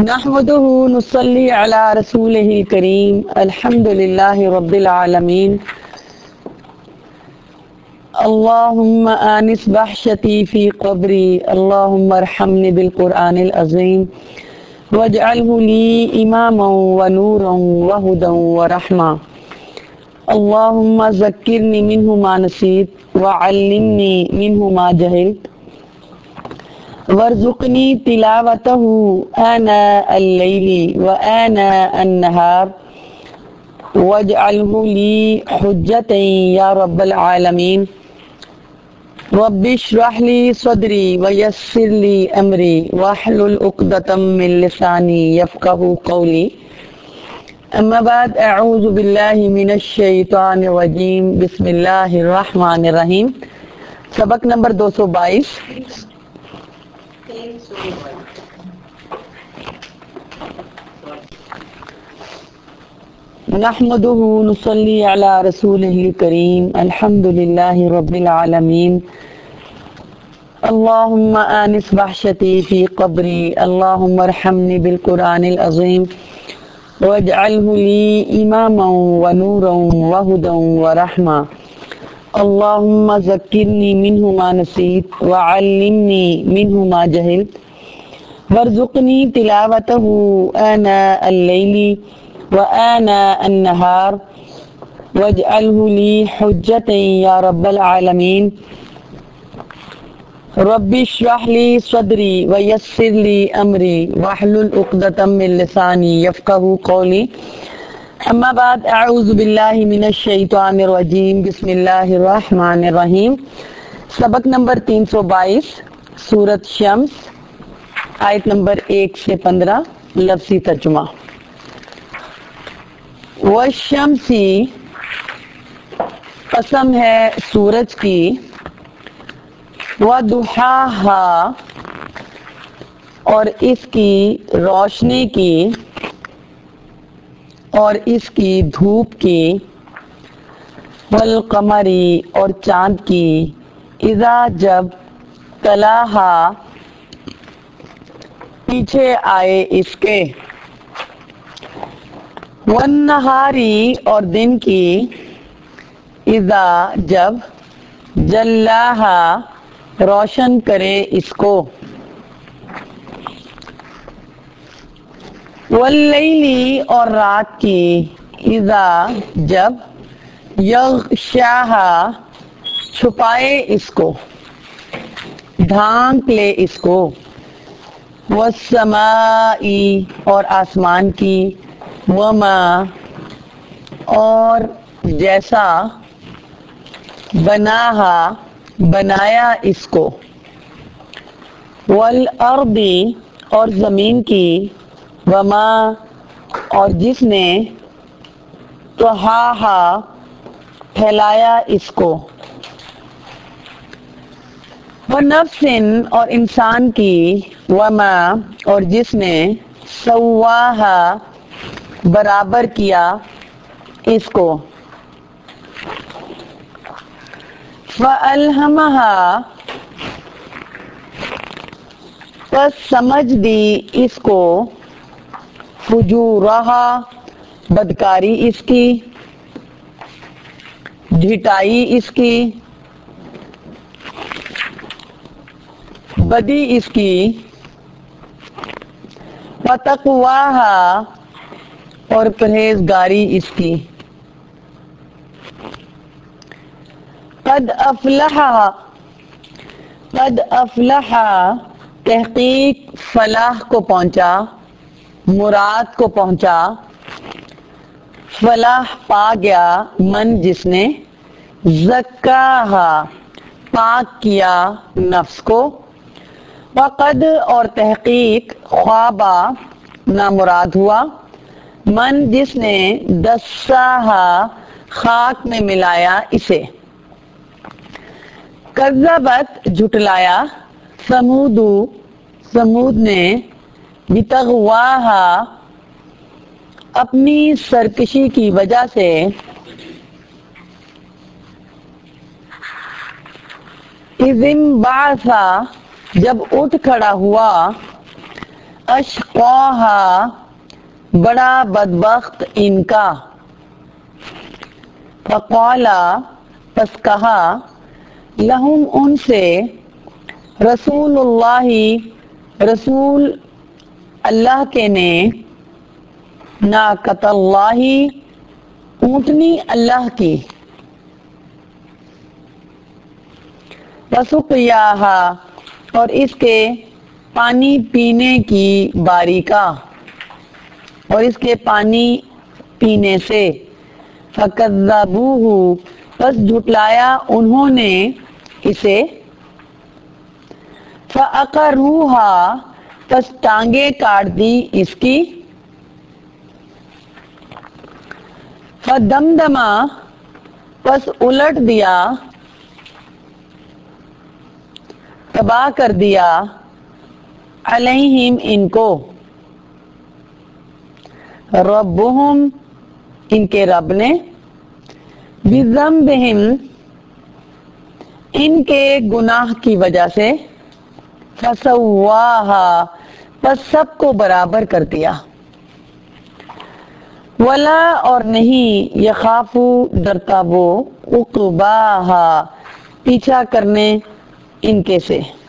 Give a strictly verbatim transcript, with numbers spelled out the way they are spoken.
نحمده نصلي على رسوله الكريم الحمد لله رب العالمين اللهم آنس وحشتي في قبري اللهم ارحمني بالقرآن العظيم واجعله لي إماما ونورا وهدى ورحمة اللهم ذكرني منه ما نسيت وعلمني منه ما جهلت وارزقني تلاوته آناء الليل وآناء النهار واجعله لي حجة يا رب العالمين رب اشرح لي صدري ويسر لي أمري واحلل عقدة من لساني يفقهوا قولي اما بعد اعوذ باللہ من الشیطان الرجیم بسم اللہ الرحمن الرحیم سبق نمبر دو سو بائیس نحمده نصلي على رسوله الكريم الحمد لله رب العالمين اللهم آنس وحشتي في قبري اللهم ارحمني بالقرآن العظيم واجعله لي إماما ونورا وهدى ورحمة اللهم ذكرني منه ما نسيت وعلمني منه ما جهلت وارزقني تلاوته آناء الليل وآناء النهار واجعله لي حجة يا رب العالمين رب اشرح لي صدري ويسر لي أمري واحلل عقدة من لساني يفقهوا قولي اما بعد اعوذ باللہ من الشیطان الرجیم بسم اللہ الرحمن الرحیم سبق نمبر تین سو بائیس سورۃ شمس آیت نمبر ایک سے پندرہ لفظی ترجمہ والشمسی قسم ہے سورج کی وضحاہا اور اس کی روشنی کی اور اس کی دھوپ کی والقمری اور چاند کی اذا جب تلاہا پیچھے آئے اس کے والنہاری اور دن کی اذا جب جلاہا روشن کرے اس کو واللیلی اور رات کی اذا جب یغشاہا چھپائے اس کو ڈھانک لے اس کو والسمائی اور آسمان کی وما اور جیسا بناہا بنایا اس کو والارض اور زمین کی وما اور جس نے طحاہا پھیلایا اس کو ونفس اور انسان کی وما اور جس نے سواہا برابر کیا اس کو فَأَلْهَمَهَا پس سمجھ دی اس کو فجورہا بدکاری اس کی ڈھٹائی اس کی بدی اس کی وتقواہا اور پرہیزگاری اس کی قد افلح قد افلح تحقیق فلاح کو پہنچا مراد کو پہنچا فلاح پا گیا من جس نے زکاہا پاک کیا نفس کو وقد اور تحقیق خوابا نامراد ہوا من جس نے دساہا خاک میں ملایا اسے کذبت جھٹلایا سمود سمود نے بتغواہا اپنی سرکشی کی وجہ سے اذ انبعث جب اٹھ کھڑا ہوا اشقاہا بڑا بدبخت ان کا، فقالا پس کہا، لہم ان سے، رسول اللہ رسول اللہ کے نے، ناقۃ اللہ اونٹنی اللہ کی، وسقیاہا اور اس کے پانی پینے کی باری کا، اور اس کے پانی پینے سے، فکذبوہ پس جھٹلایا انہوں نے اسے، فعقروہا پس ٹانگیں کاٹ دی اس کی، فدمدما پس الٹ دیا، تباہ کر دیا، علیہم ان کو، ربہم ان کے رب نے، بذنبہم ان کے گناہ کی وجہ سے، فسواہا پس سب کو برابر کر دیا، ولا اور نہیں، یخافو ڈرتا وہ، عقباہا پیچھا کرنے ان کے سے۔